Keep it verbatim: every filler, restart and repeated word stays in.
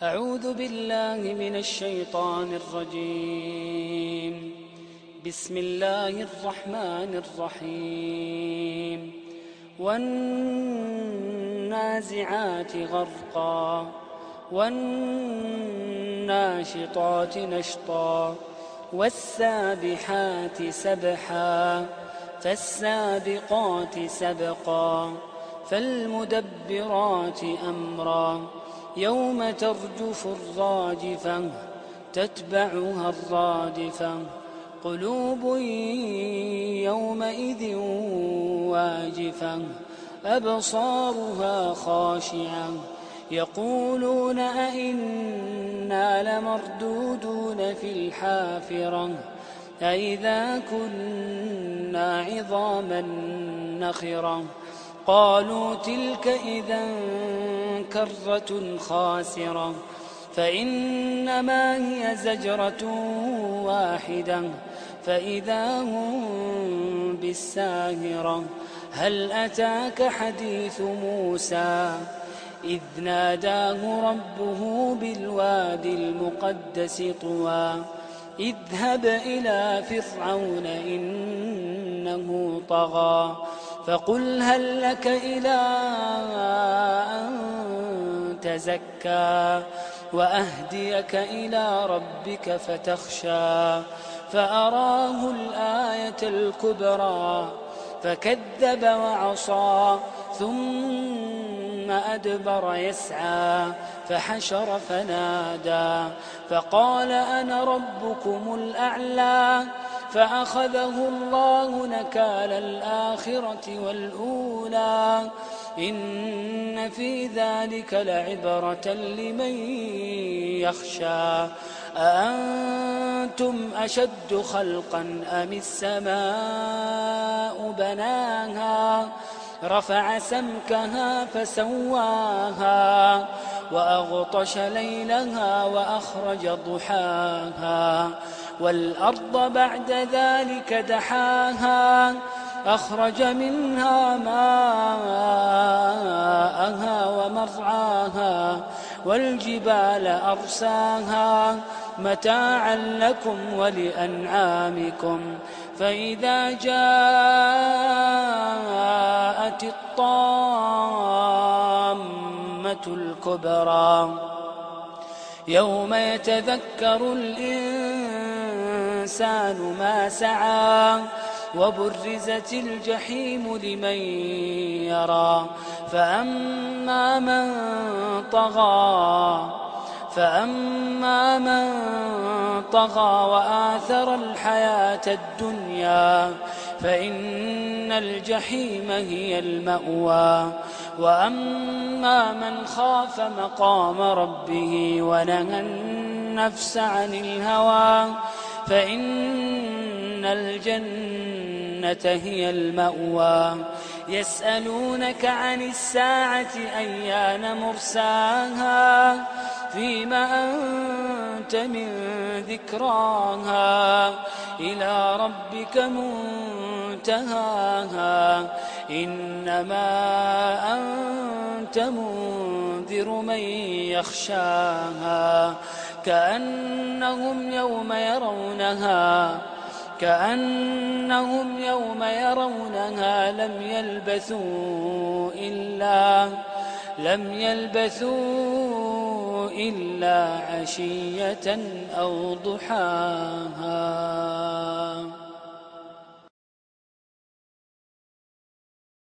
أعوذ بالله من الشيطان الرجيم. بسم الله الرحمن الرحيم. والنازعات غرقا والناشطات نشطا والسابحات سبحا فالسابقات سبقا فالمدبرات أمرا يوم ترجف الراجفة تتبعها الرادفة قلوب يومئذ واجفة أبصارها خاشعة يقولون أئنا لمردودون في الحافرة أئذا كنا عظاما نخرة قالوا تلك إذا كرة خاسرة فإنما هي زجرة واحدة فإذا هم بالساهرة هل أتاك حديث موسى إذ ناداه ربه بالوادي المقدس طوى اذهب إلى فرعون إنه طغى فقل هل لك إلى أن تزكى وأهديك إلى ربك فتخشى فأراه الآية الكبرى فكذب وعصى ثم أدبر يسعى فحشر فنادى فقال أنا ربكم الأعلى فأخذه الله نكال الآخرة والأولى إن في ذلك لعبرة لمن يخشى أأنتم أشد خلقا أم السماء بناها رفع سمكها فسواها وأغطش ليلها وأخرج ضحاها والأرض بعد ذلك دحاها أخرج منها ماءها ومرعاها والجبال أرساها متاعا لكم ولأنعامكم فإذا جاءت الطامة الكبرى يوم يتذكر الإنسان ما سعى وبرزت الجحيم لمن يرى فأما من طغى فأما من طغى وآثر الحياة الدنيا فإن الجحيم هي المأوى وأما من خاف مقام ربه ونهى النفس عن الهوى فإن الجنة هي المأوى يسألونك عن الساعة أيان مرساها فيما أنت من ذكراها إلى ربك منتهاها إنما أنت منذر من يخشاها كأنهم يوم يرونها كأنهم يوم يرونها لم يلبثوا إلا لم يلبثوا إلا عشية أو ضحاها.